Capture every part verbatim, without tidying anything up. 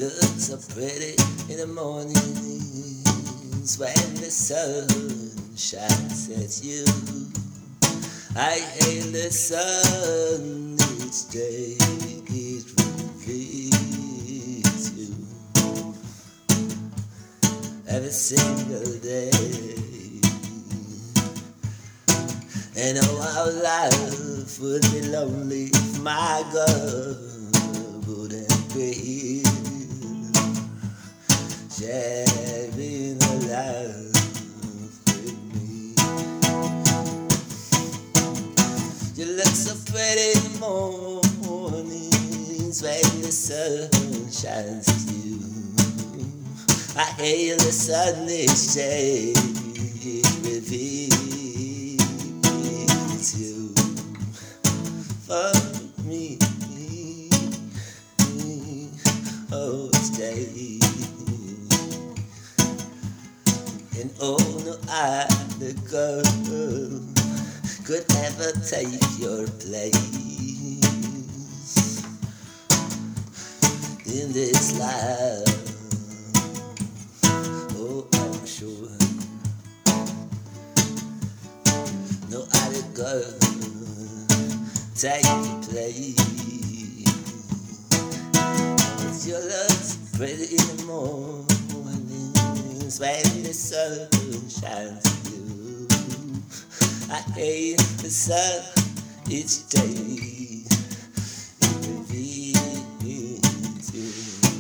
look so pretty in the mornings when the sun shines at you. I hail the sun each day, it reveals you. Every single day. And oh, our life would be lonely if my girl wouldn't be here, sharing a life with me. You look so pretty in the mornings when the sun shines at you. I hail the sun each day, it reveals you for me. Oh, stay. And oh, no other girl could ever take your place in this life. Oh, I'm sure no other girl take your place. Your love's pretty in the mornings when the sun shines on you. I hate the sun each day, it reveals you.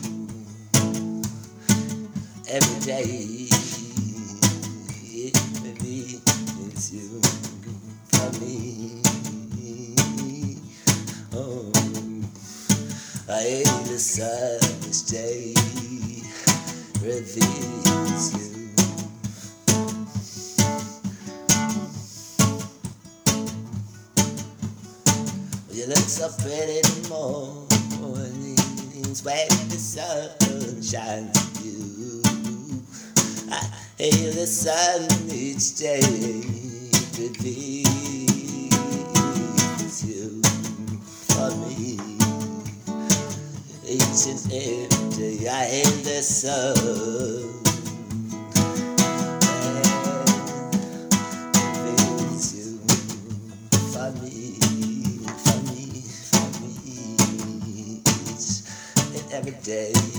Every day it reveals you for me. Oh, I hate the sun each day reveals you. You look so pretty in the mornings when the sun shines on you. I hail the sun each day, it reveals you for me. Each and every day I hail the sun. Every day.